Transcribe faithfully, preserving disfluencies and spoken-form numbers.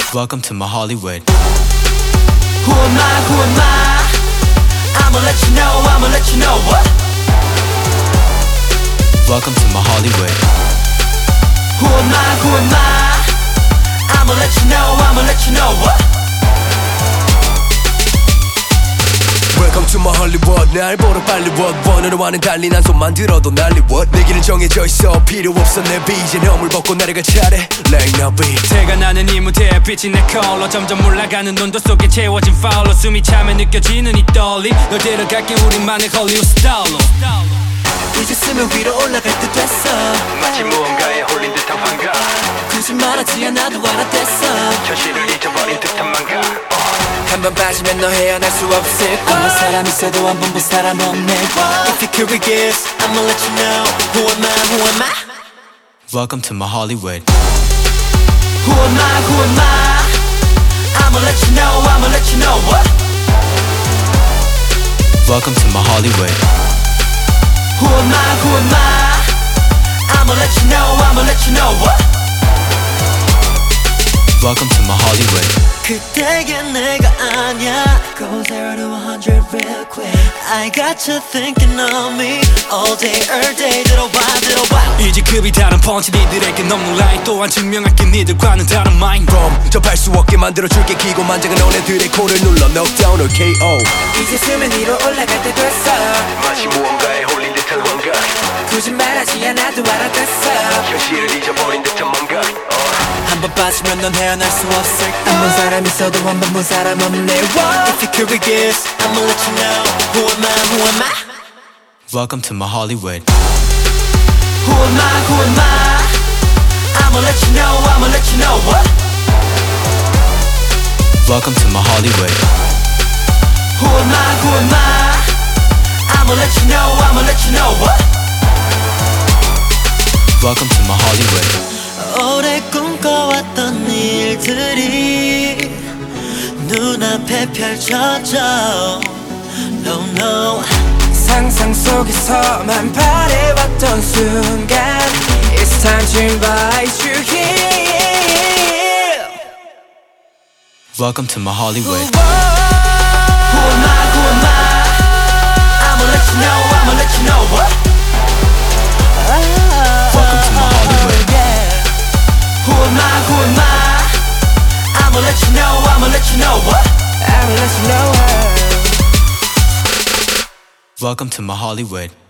Welcome to my Hollywood. Who am I, who am I? I'ma let you know, I'ma let you know what? Welcome to my Hollywood. Who am I, who am I? I'ma let you know, I'ma let you know what? Welcome to my Hollywood. 날 보러 빨리 what 원으로와는 달리 난 손만 들어도 난리 what 내 길은 정해져 있어 필요 없어 내 비전 허물 벗고 날아갈 차례 Like no beat 태가 나는 이 무대에 빛이 내 컬러 점점 올라가는 온도 속에 채워진 파울로 숨이 차면 느껴지는 이 떨림 널 데려갈게 우리만의 헐리우드 스타일로 이제쯤은 위로 올라갈 때 됐어 마치 무언가에 홀린 듯한 환각 굳이 말하지 않아도 알아댔어 현실을 잊어버린 듯한 망각 한 번 빠지면 너 헤어날 수 없을 걸 아무 사람 있어도 한 번 본 사람 없네 If you could guess, I'ma let you know Who am I, who am I? Welcome to my Hollywood. Who am I, who am I? I'ma let you know, I'ma let you know what? Welcome to my Hollywood. Who am I, who am I? I'ma let you know, I'ma let you know what? Welcome to my Hollywood. 그때가 내가 아냐 Go zero to a hundred real quick I got you thinking of me All day, all day 들어와 들어와 이제 급이 다른 펀치 니들에게 넘는 라인 또한 증명할게 니들과는 다른 마인 Boom 접할 수 없게 만들어줄게 기고 만장은 너네들의 코를 눌러 Knockdown or 케이오 이제 수면 위로 올라갈 때 됐어 마치 무언가에 홀린 듯한 환각 굳이 말하지 않아도 알아듣어 현실을 잊어버린 듯한 망각 한 번 빠지면 넌 헤어날 수 없을 걸 한 번 사람 있어도 한 번 본 사람 없네 If you could guess, I'ma let you know Who am I, who am I? Welcome to my Hollywood. Who am I, who am I? I'ma let you know, I'ma let you know what? Welcome to my Hollywood. Who am I, who am I? I'ma let you know, I'ma let you know what? Welcome to my Hollywood. 오래 꿈꿔왔던 일들이 눈앞에 펼쳐져 No, no 상상 속에서만 바래왔던 순간 It's time to invite you here Welcome to my Hollywood. Who am I, who am I? I'ma let you know, I'ma let you know what? Welcome to my Hollywood. Who am I, who am I? I'ma let you know, I'ma let you know what? I'll let you know Welcome to my Hollywood.